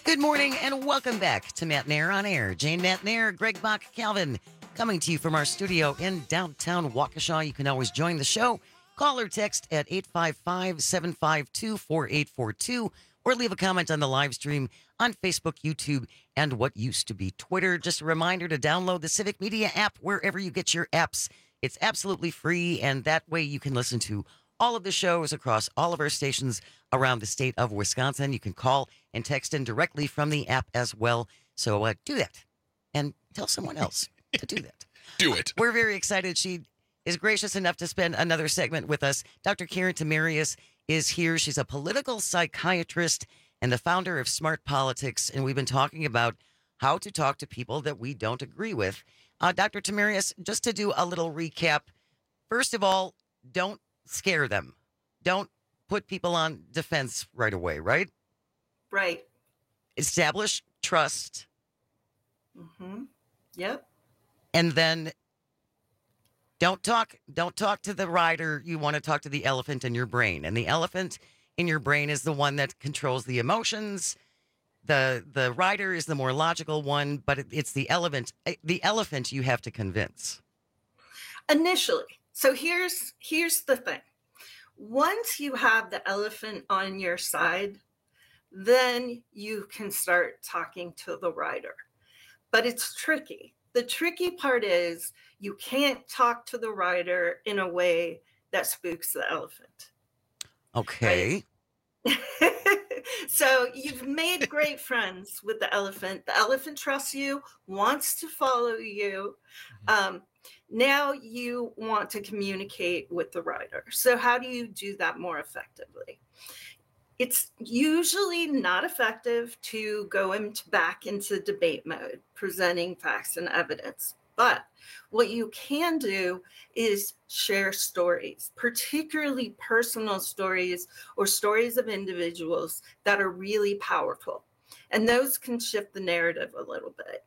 Good morning and welcome back to Matt Nair on Air. Jane Matt Nair, Greg Bach, Calvin, coming to you from our studio in downtown Waukesha. You can always join the show. Call or text at eight five five, seven five two, four eight four two or leave a comment on the live stream on Facebook, YouTube, and what used to be Twitter. Just a reminder to download the Civic Media app wherever you get your apps. It's absolutely free, and that way you can listen to all of the shows across all of our stations around the state of Wisconsin. You can call and text in directly from the app as well. So uh, do that and tell someone else to do that. Do it. We're very excited. She is gracious enough to spend another segment with us. Doctor Karen Tamarius is here. She's a political psychiatrist and the founder of Smart Politics. And we've been talking about how to talk to people that we don't agree with. Uh, Doctor Tamarius, just to do a little recap. First of all, don't scare them. Don't put people on defense right away, right? Right. Establish trust. Mm-hmm. Yep. And then don't talk don't talk to the rider. You want to talk to the elephant in your brain. And the elephant in your brain is the one that controls the emotions. The the rider is the more logical one, but it, it's the elephant the elephant you have to convince. Initially. So here's here's the thing. Once you have the elephant on your side, then you can start talking to the rider. But it's tricky. The tricky part is you can't talk to the rider in a way that spooks the elephant. Okay. Right? So you've made great friends with the elephant. The elephant trusts you, wants to follow you. Um, now you want to communicate with the rider. So how do you do that more effectively? It's usually not effective to go into, back into debate mode, presenting facts and evidence. But what you can do is share stories, particularly personal stories or stories of individuals that are really powerful. And those can shift the narrative a little bit.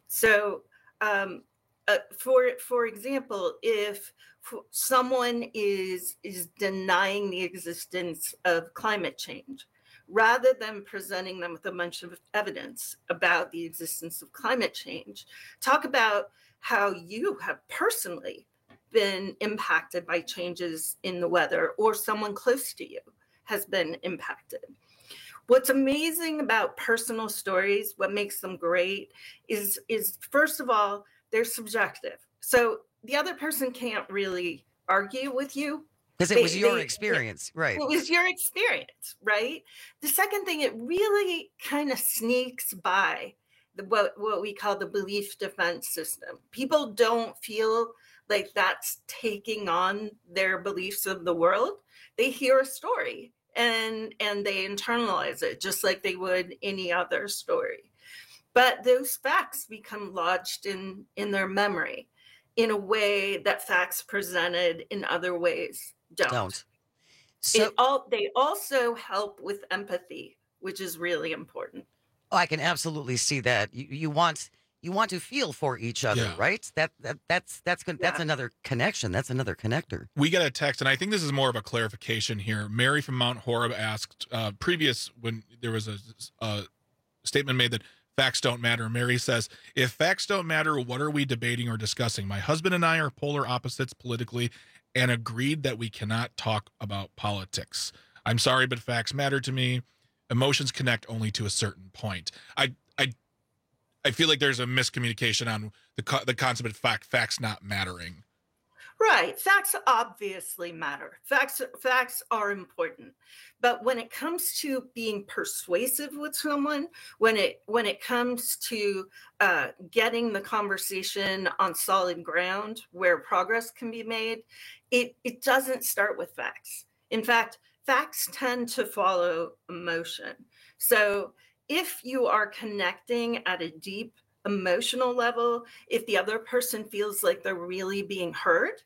So um, uh, for, for example, if someone is, is denying the existence of climate change, rather than presenting them with a bunch of evidence about the existence of climate change, talk about how you have personally been impacted by changes in the weather or someone close to you has been impacted. What's amazing about personal stories, what makes them great is, is first of all, they're subjective. So the other person can't really argue with you. Because it was your they, experience, right? It was your experience, right? The second thing, it really kind of sneaks by the, what, what we call the belief defense system. People don't feel like that's taking on their beliefs of the world. They hear a story and, and they internalize it just like they would any other story. But those facts become lodged in, in their memory in a way that facts presented in other ways don't. Don't. So, it all, they also help with empathy, which is really important. Oh, I can absolutely see that. You, you want you want to feel for each other, Yeah. right? That, that that's that's that's Yeah. another connection. That's another connector. We got a text, and I think this is more of a clarification here. Mary from Mount Horeb asked uh, previous when there was a, a statement made that facts don't matter. Mary says, if facts don't matter, what are we debating or discussing? My husband and I are polar opposites politically and agreed that we cannot talk about politics. I'm sorry, but facts matter to me. Emotions connect only to a certain point. I I I feel like there's a miscommunication on the co- the concept of fact facts not mattering. Right. Facts obviously matter. Facts facts are important. But when it comes to being persuasive with someone, when it when it comes to uh, getting the conversation on solid ground where progress can be made, it, it doesn't start with facts. In fact, facts tend to follow emotion. So if you are connecting at a deep emotional level, if the other person feels like they're really being heard,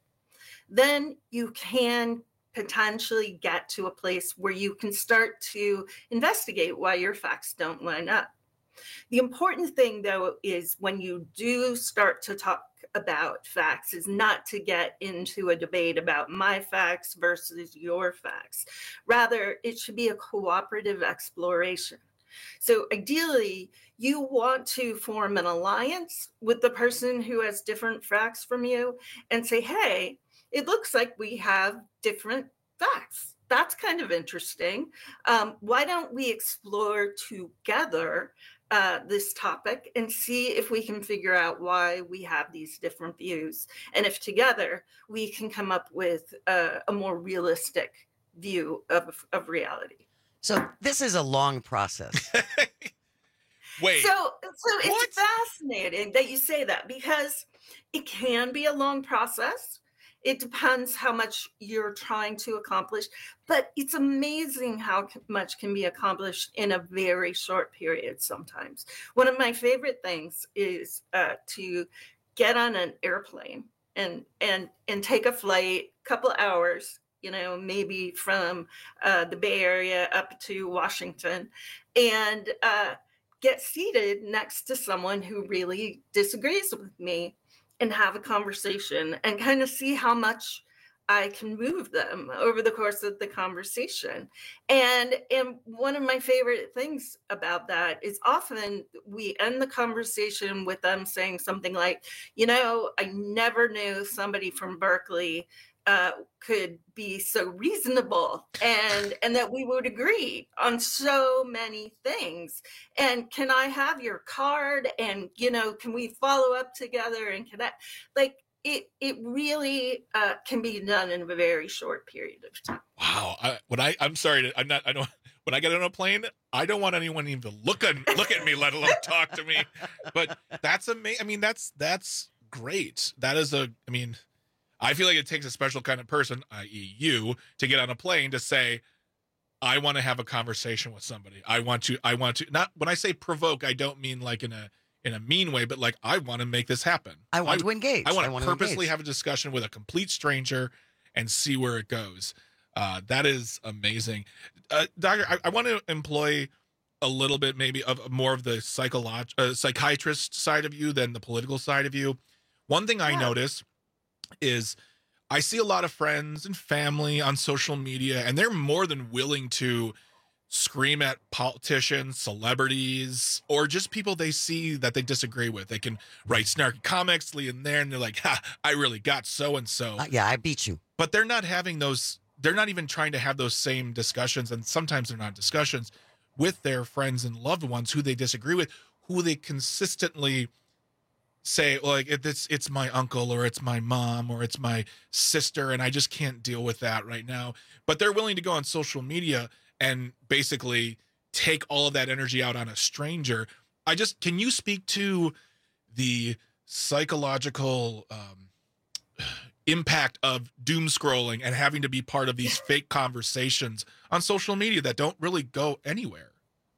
then you can potentially get to a place where you can start to investigate why your facts don't line up. The important thing, though, is when you do start to talk about facts is not to get into a debate about my facts versus your facts. Rather, it should be a cooperative exploration. So ideally, you want to form an alliance with the person who has different facts from you and say, hey, it looks like we have different facts. That's kind of interesting. Um, why don't we explore together uh, this topic and see if we can figure out why we have these different views, and if together we can come up with a, a more realistic view of, of reality. So this is a long process. Wait. So, so it's what? fascinating that you say that, because it can be a long process. It depends how much you're trying to accomplish, but it's amazing how much can be accomplished in a very short period sometimes. One of my favorite things is uh, to get on an airplane and and and take a flight, couple hours, you know, maybe from uh, the Bay Area up to Washington, and uh, get seated next to someone who really disagrees with me, and have a conversation and kind of see how much I can move them over the course of the conversation. And, and one of my favorite things about that is often we end the conversation with them saying something like, you know, I never knew somebody from Berkeley uh, could be so reasonable, and and that we would agree on so many things. And can I have your card? And, you know, can we follow up together and connect? Like it, it really uh, can be done in a very short period of time. Wow. I, when I, I'm sorry, to, I'm not, I don't, when I get on a plane, I don't want anyone even to look at, look at me, let alone talk to me. But that's amazing. I mean, that's, that's great. That is a, I mean, I feel like it takes a special kind of person, that is you, to get on a plane to say, I want to have a conversation with somebody. I want to, I want to, not when I say provoke, I don't mean like in a, in a mean way, but like, I want to make this happen. I want I, to engage. I want I to want purposely to engage. have a discussion with a complete stranger and see where it goes. Uh, that is amazing. Uh, Doctor, I, I want to employ a little bit maybe of more of the psycholog- uh, psychiatrist side of you than the political side of you. One thing I Yeah. notice is I see a lot of friends and family on social media, and they're more than willing to scream at politicians, celebrities, or just people they see that they disagree with. They can write snarky comics in there, and they're like, ha, I really got so-and-so. Uh, yeah, I beat you. But they're not having those, they're not even trying to have those same discussions, and sometimes they're not discussions with their friends and loved ones who they disagree with, who they consistently say, like, it's it's my uncle, or it's my mom, or it's my sister, and I just can't deal with that right now. But they're willing to go on social media and basically take all of that energy out on a stranger. I just, can you speak to the psychological um, impact of doom scrolling and having to be part of these fake conversations on social media that don't really go anywhere?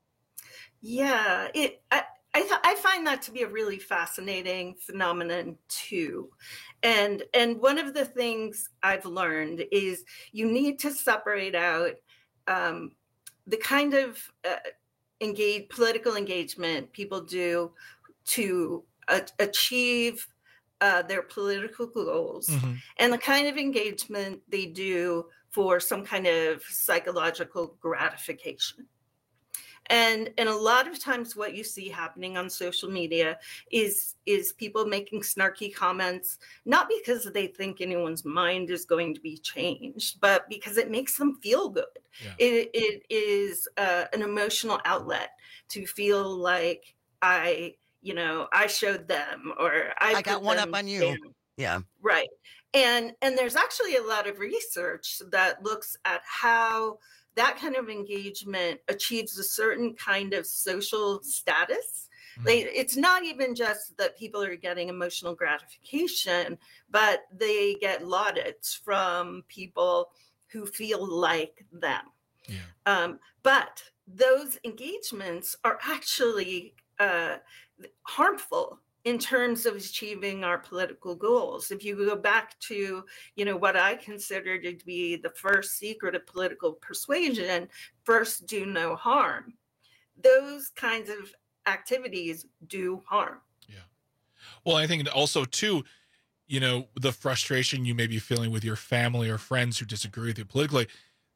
Yeah, it. I, I, th- I find that to be a really fascinating phenomenon too, and and one of the things I've learned is you need to separate out um, the kind of uh, engage political engagement people do to uh, achieve uh, their political goals, Mm-hmm. and the kind of engagement they do for some kind of psychological gratification. And and a lot of times what you see happening on social media is is people making snarky comments, not because they think anyone's mind is going to be changed, but because it makes them feel good. Yeah. It, it is uh, an emotional outlet to feel like I, you know, I showed them, or I, I got put one them up on you. down. Yeah. Right. And and there's actually a lot of research that looks at how that kind of engagement achieves a certain kind of social status. Mm-hmm. Like, it's not even just that people are getting emotional gratification, but they get laudits from people who feel like them. Yeah. Um, but those engagements are actually uh, harmful in terms of achieving our political goals. If you go back to, you know, what I consider to be the first secret of political persuasion, first do no harm. Those kinds of activities do harm. Well, I think also too, you know, the frustration you may be feeling with your family or friends who disagree with you politically,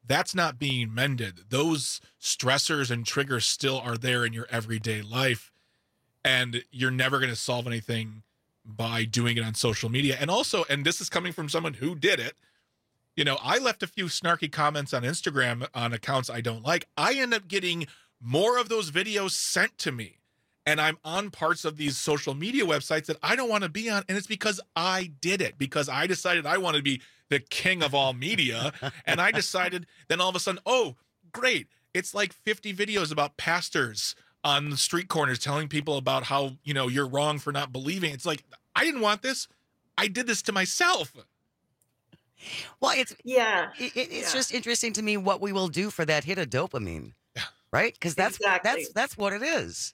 that's not being mended. Those stressors and triggers still are there in your everyday life, and you're never going to solve anything by doing it on social media. And also, and this is coming from someone who did it, you know, I left a few snarky comments on Instagram on accounts I don't like. I end up getting more of those videos sent to me, and I'm on parts of these social media websites that I don't want to be on, and it's because I did it, because I decided I wanted to be the king of all media, and I decided then all of a sudden, oh, great, it's like fifty videos about pastors on the street corners telling people about how, you know, you're wrong for not believing. It's like, I didn't want this. I did this to myself. Well, it's yeah, it, it's yeah. just interesting to me what we will do for that hit of dopamine, right? Because that's Exactly. that's that's what it is.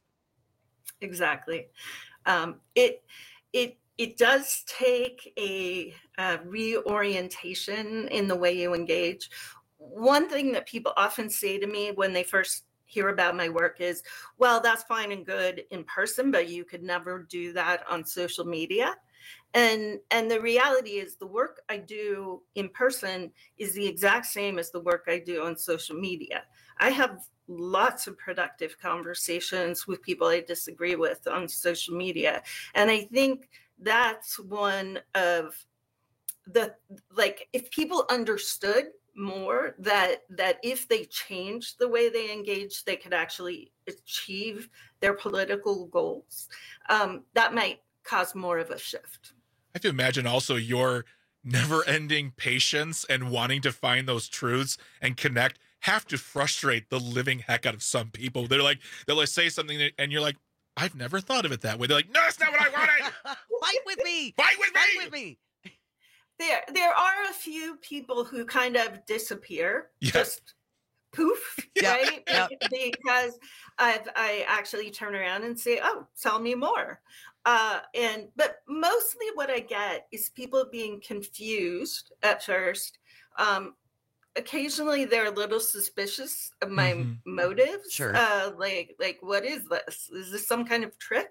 Exactly. Um, it it it does take a, uh reorientation in the way you engage. One thing that people often say to me when they first hear about my work is, well, that's fine and good in person, but you could never do that on social media. And and the reality is the work I do in person is the exact same as the work I do on social media. I have lots of productive conversations with people I disagree with on social media. And I think that's one of the, like, if people understood more that that if they changed the way they engage, they could actually achieve their political goals, um, that might cause more of a shift. I have to imagine also your never-ending patience and wanting to find those truths and connect have to frustrate the living heck out of some people. They're like, they'll like say something and you're like, I've never thought of it that way. They're like, no, that's not what I wanted. Fight with me. Fight with me. Fight with me. There, there are a few people who kind of disappear, Yeah. just poof, Yeah, right? yeah. Because I've, I actually turn around and say, "Oh, tell me more." Uh, and but mostly what I get is people being confused at first. Um, occasionally, they're a little suspicious of my Mhm. motives. Sure. Uh, like, like, what is this? Is this some kind of trick?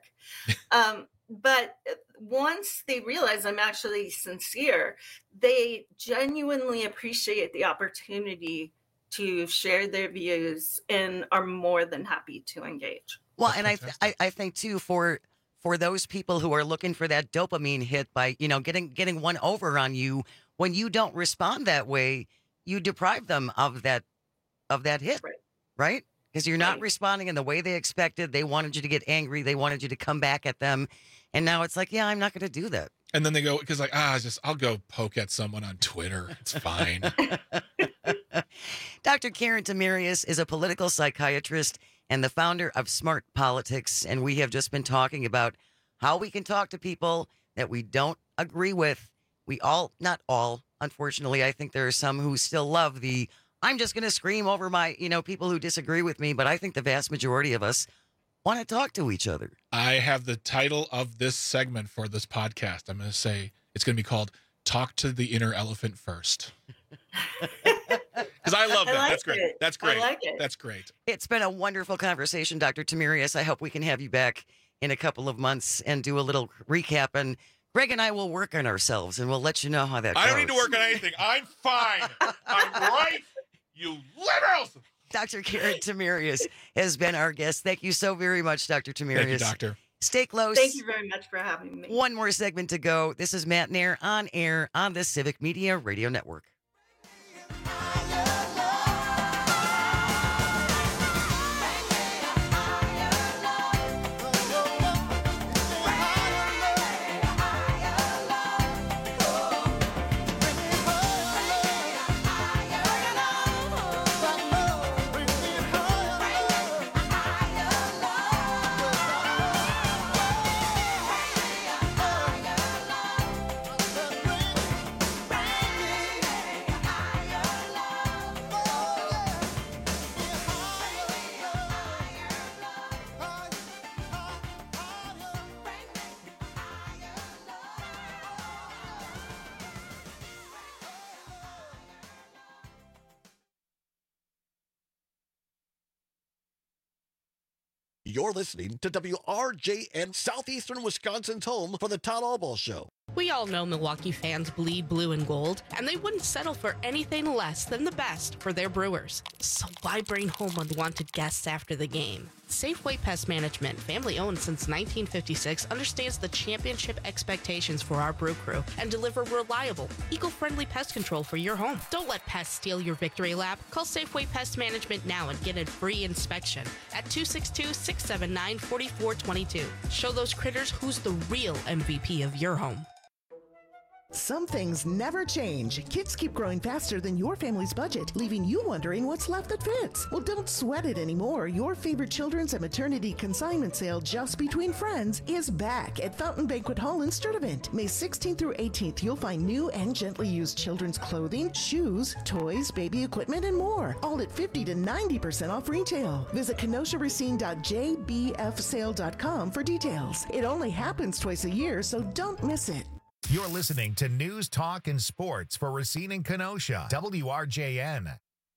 um, but once they realize I'm actually sincere, they genuinely appreciate the opportunity to share their views and are more than happy to engage. Well, and I, I I think too for for those people who are looking for that dopamine hit by, you know, getting getting one over on you, when you don't respond that way, you deprive them of that of that hit, right? Right? Because you're not Right. responding in the way they expected. They wanted you to get angry. They wanted you to come back at them. And now it's like, yeah, I'm not going to do that. And then they go, because like, ah, just I'll go poke at someone on Twitter. It's fine. Doctor Karen Tamarius is a political psychiatrist and the founder of Smart Politics. And we have just been talking about how we can talk to people that we don't agree with. We all, not all, unfortunately, I think there are some who still love the, I'm just going to scream over my, you know, people who disagree with me. But I think the vast majority of us want to talk to each other. I have the title of this segment for this podcast. I'm going to say it's going to be called Talk to the Inner Elephant First. Because I love I that. like That's great. it. That's I great. like it. That's great. It's been a wonderful conversation, Doctor Tamarius. I hope we can have you back in a couple of months and do a little recap. And Greg and I will work on ourselves, and we'll let you know how that goes. I don't need to work on anything. I'm fine. I'm right. You liberals. Doctor Karen Tamarius has been our guest. Thank you so very much, Doctor Tamarius. Thank you, Doctor. Stay close. Thank you very much for having me. One more segment to go. This is Matt Nair on air on the Civic Media Radio Network. You're listening to W R J N, Southeastern Wisconsin's home for the Todd Albaugh Show. We all know Milwaukee fans bleed blue and gold, and they wouldn't settle for anything less than the best for their Brewers. So why bring home unwanted guests after the game? Safeway Pest Management, family owned since nineteen fifty-six, understands the championship expectations for our brew crew and deliver reliable, eco-friendly pest control for your home. Don't let pests steal your victory lap. Call Safeway Pest Management now and get a free inspection at two six two, six seven nine, four four two two. Show those critters who's the real M V P of your home. Some things never change. Kids keep growing faster than your family's budget, leaving you wondering what's left that fits. Well, don't sweat it anymore. Your favorite children's and maternity consignment sale, Just Between Friends, is back at Fountain Banquet Hall in Sturtevant. May sixteenth through eighteenth, you'll find new and gently used children's clothing, shoes, toys, baby equipment, and more. All at fifty to ninety percent off retail. Visit kenosha racine dot j b f sale dot com for details. It only happens twice a year, so don't miss it. You're listening to News, Talk, and Sports for Racine and Kenosha, W R J N.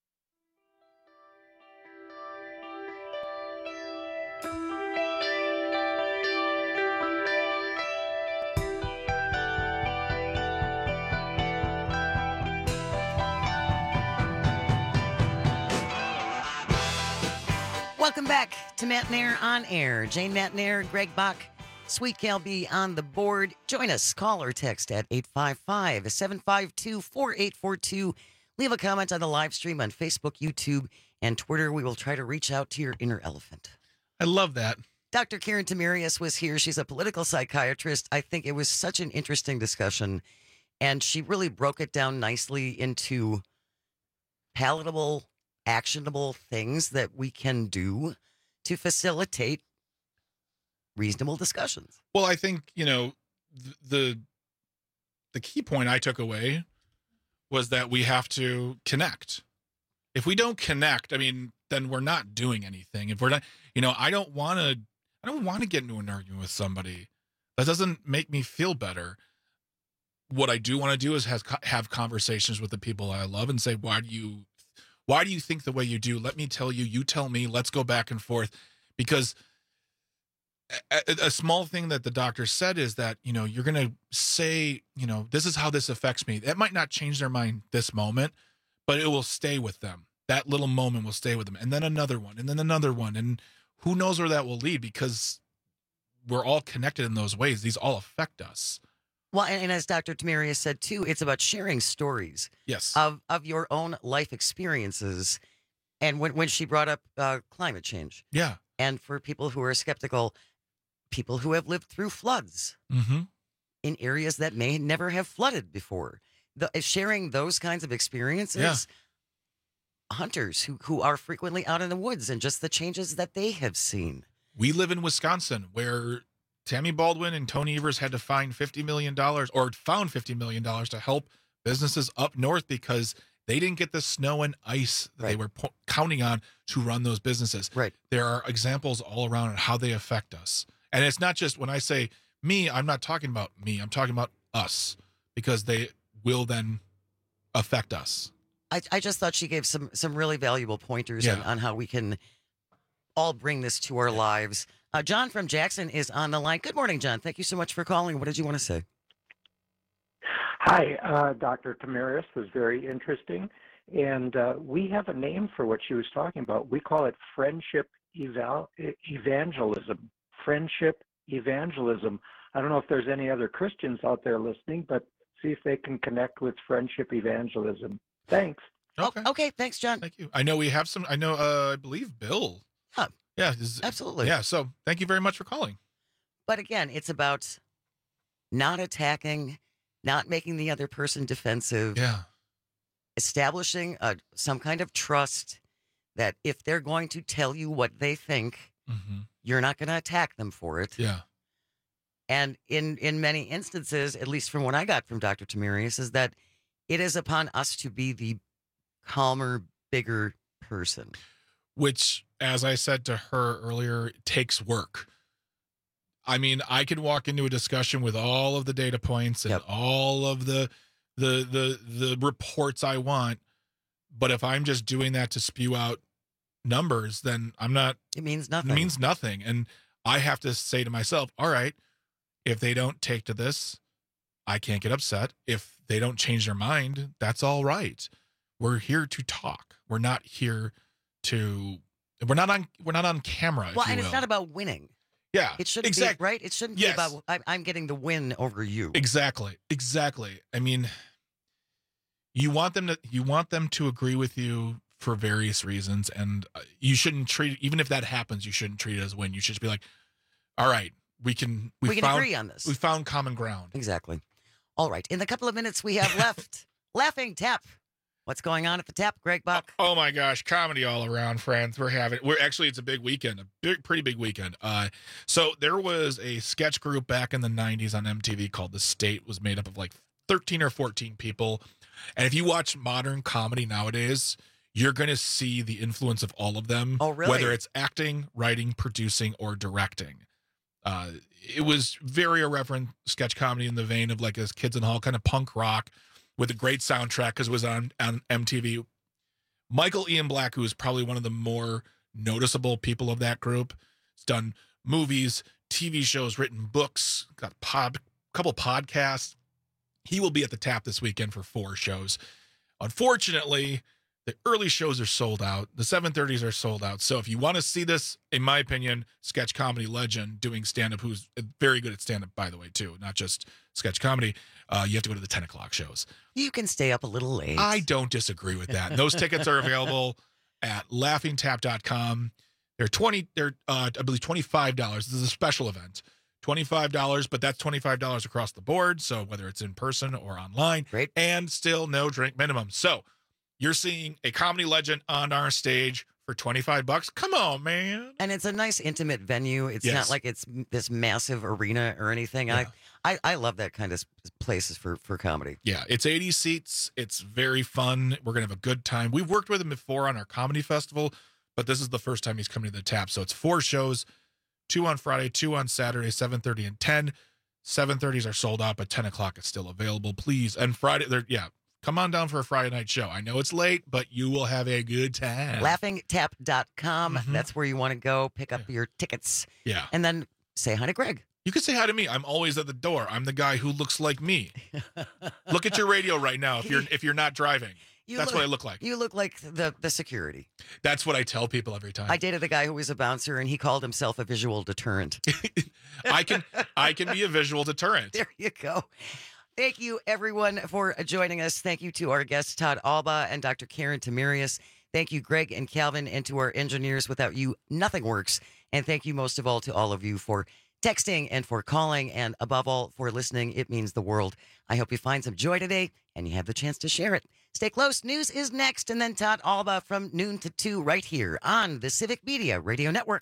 Welcome back to Matt Nair on Air. Jane Matt Nair, Greg Bach, Sweet Cal B on the board. Join us. Call or text at eight five five, seven five two, four eight four two. Leave a comment on the live stream on Facebook, YouTube, and Twitter. We will try to reach out to your inner elephant. I love that. Doctor Karen Tamarius was here. She's a political psychiatrist. I think it was such an interesting discussion, and she really broke it down nicely into palatable, actionable things that we can do to facilitate reasonable discussions. Well, I think, you know, th- the the key point I took away was that we have to connect. If we don't connect, I mean, then we're not doing anything. If we're not, you know, I don't want to I don't want to get into an argument with somebody. That doesn't make me feel better. What I do want to do is have have conversations with the people I love and say, why do you why do you think the way you do? Let me tell you, you tell me, let's go back and forth. Because a, a small thing that the doctor said is that, you know, you're going to say, you know, this is how this affects me. That might not change their mind this moment, but it will stay with them. That little moment will stay with them. And then another one, and then another one. And who knows where that will lead, because we're all connected in those ways. These all affect us. Well, and, and as Doctor Tamarius said, too, it's about sharing stories yes. of, of your own life experiences. And when, when she brought up uh, climate change. Yeah. And for people who are skeptical, people who have lived through floods mm-hmm. in areas that may never have flooded before. The, sharing those kinds of experiences, yeah. hunters who, who are frequently out in the woods and just the changes that they have seen. We live in Wisconsin, where Tammy Baldwin and Tony Evers had to find fifty million dollars or found fifty million dollars to help businesses up north because they didn't get the snow and ice that right. they were po- counting on to run those businesses. Right. There are examples all around on how they affect us. And it's not just when I say me, I'm not talking about me. I'm talking about us, because they will then affect us. I, I just thought she gave some some really valuable pointers yeah. on, on how we can all bring this to our lives. Uh, John from Jackson is on the line. Good morning, John. Thank you so much for calling. What did you want to say? Hi, uh, Doctor Tamarius was very interesting. And uh, we have a name for what she was talking about. We call it friendship eval- evangelism. Friendship evangelism. I don't know if there's any other Christians out there listening, but see if they can connect with friendship evangelism. Thanks. Okay. Okay. Thanks, John. Thank you. I know we have some, I know, uh, I believe Bill. Huh. Yeah. This, Absolutely. Yeah. So thank you very much for calling. But again, it's about not attacking, not making the other person defensive. Yeah. Establishing a, some kind of trust that if they're going to tell you what they think, mm-hmm. you're not going to attack them for it. Yeah. And in, in many instances, at least from what I got from Doctor Tamarius, is that it is upon us to be the calmer, bigger person. Which, as I said to her earlier, takes work. I mean, I could walk into a discussion with all of the data points and yep. all of the, the the the reports I want, but if I'm just doing that to spew out numbers, then I'm not. It means nothing. It means nothing, and I have to say to myself, all right, if they don't take to this, I can't get upset. If they don't change their mind, that's all right. We're here to talk. We're not here to we're not on we're not on camera. Well, if you and will. it's not about winning. Yeah, It shouldn't exact- be, right? It shouldn't Yes. be about I, I'm getting the win over you. Exactly. Exactly. I mean, you want them to you want them to agree with you for various reasons, and uh, you shouldn't treat even if that happens, you shouldn't treat it as a win. You should just be like, all right, we can we, We can found, agree on this. We found common ground. Exactly. All right. In the couple of minutes we have left, Laughing Tap. What's going on at the Tap, Greg Buck? Oh my gosh, comedy all around, friends. We're having we're actually it's a big weekend, a big pretty big weekend. Uh so there was a sketch group back in the nineties on M T V called The State, was made up of like thirteen or fourteen people. And if you watch modern comedy nowadays, you're going to see the influence of all of them. Oh, really? Whether it's acting, writing, producing, or directing. Uh, it was very irreverent sketch comedy in the vein of like a Kids in the Hall kind of punk rock with a great soundtrack because it was on, on M T V. Michael Ian Black, who is probably one of the more noticeable people of that group, has done movies, T V shows, written books, got a pod, couple podcasts. He will be at the Tap this weekend for four shows. Unfortunately, the early shows are sold out. The seven thirties are sold out. So if you want to see this, in my opinion, sketch comedy legend doing stand-up, who's very good at stand-up, by the way, too, not just sketch comedy, uh, you have to go to the ten o'clock shows. You can stay up a little late. I don't disagree with that. And those tickets are available at laughing tap dot com. They're twenty. They're uh, I believe twenty-five dollars. This is a special event. twenty-five dollars, but that's twenty-five dollars across the board. So whether it's in person or online, Great. And still no drink minimum. So you're seeing a comedy legend on our stage for twenty-five bucks. Come on, man. And it's a nice intimate venue. It's Yes. not like it's m- this massive arena or anything. I, I I love that kind of s- places for, for comedy. Yeah, it's eighty seats. It's very fun. We're going to have a good time. We've worked with him before on our comedy festival, but this is the first time he's coming to the Tap. So it's four shows, two on Friday, two on Saturday, seven thirty and ten. seven thirties are sold out, but ten o'clock is still available. Please. And Friday, they're, yeah, come on down for a Friday night show. I know it's late, but you will have a good time. laughing tap dot com. Mhm. That's where you want to go. Pick up your tickets. Yeah. And then say hi to Greg. You can say hi to me. I'm always at the door. I'm the guy who looks like me. Look at your radio right now if you're if you're not driving. You That's what I look like. You look like the, the security. That's what I tell people every time. I dated a guy who was a bouncer, and he called himself a visual deterrent. I can I can be a visual deterrent. There you go. Thank you, everyone, for joining us. Thank you to our guests, Todd Alba and Doctor Karen Tamarius. Thank you, Greg and Calvin, and to our engineers. Without you, nothing works. And thank you most of all to all of you for texting and for calling, and above all, for listening. It means the world. I hope you find some joy today and you have the chance to share it. Stay close. News is next, and then Todd Alba from noon to two right here on the Civic Media Radio Network.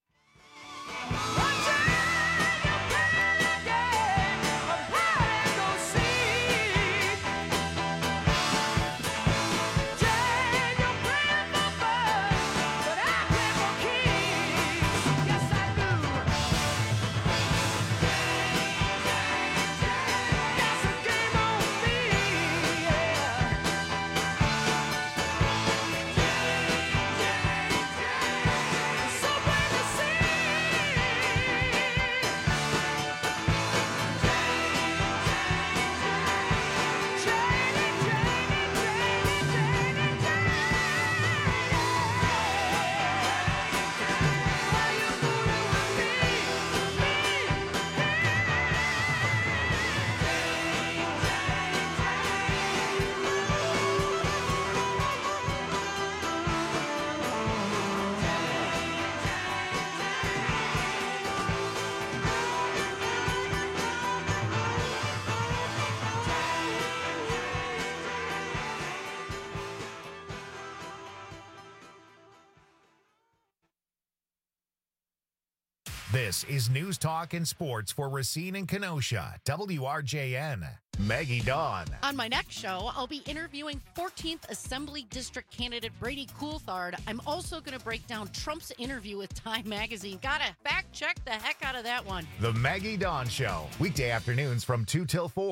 This is News Talk and Sports for Racine and Kenosha, W R J N. Maggie Dawn. On my next show, I'll be interviewing fourteenth Assembly District candidate Brady Coulthard. I'm also going to break down Trump's interview with Time Magazine. Gotta fact check the heck out of that one. The Maggie Dawn Show, weekday afternoons from two till four.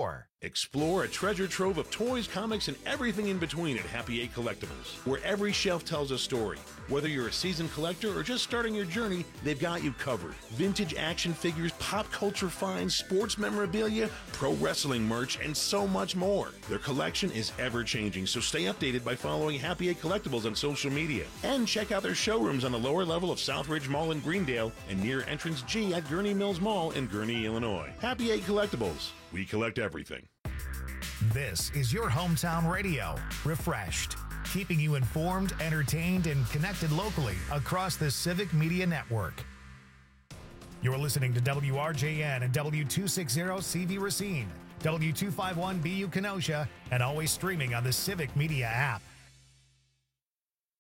Explore a treasure trove of toys, comics, and everything in between at Happy Eight Collectibles, where every shelf tells a story. Whether you're a seasoned collector or just starting your journey, they've got you covered. Vintage action figures, pop culture finds, sports memorabilia, pro wrestling merch, and so much more. Their collection is ever-changing, so stay updated by following Happy Eight Collectibles on social media. And check out their showrooms on the lower level of Southridge Mall in Greendale and near Entrance G at Gurney Mills Mall in Gurney, Illinois. Happy Eight Collectibles. We collect everything. This is your hometown radio, Refreshed, keeping you informed, entertained, and connected locally across the Civic Media Network. You're listening to W R J N and W two sixty C V Racine, W two fifty-one B U Kenosha, and always streaming on the Civic Media app.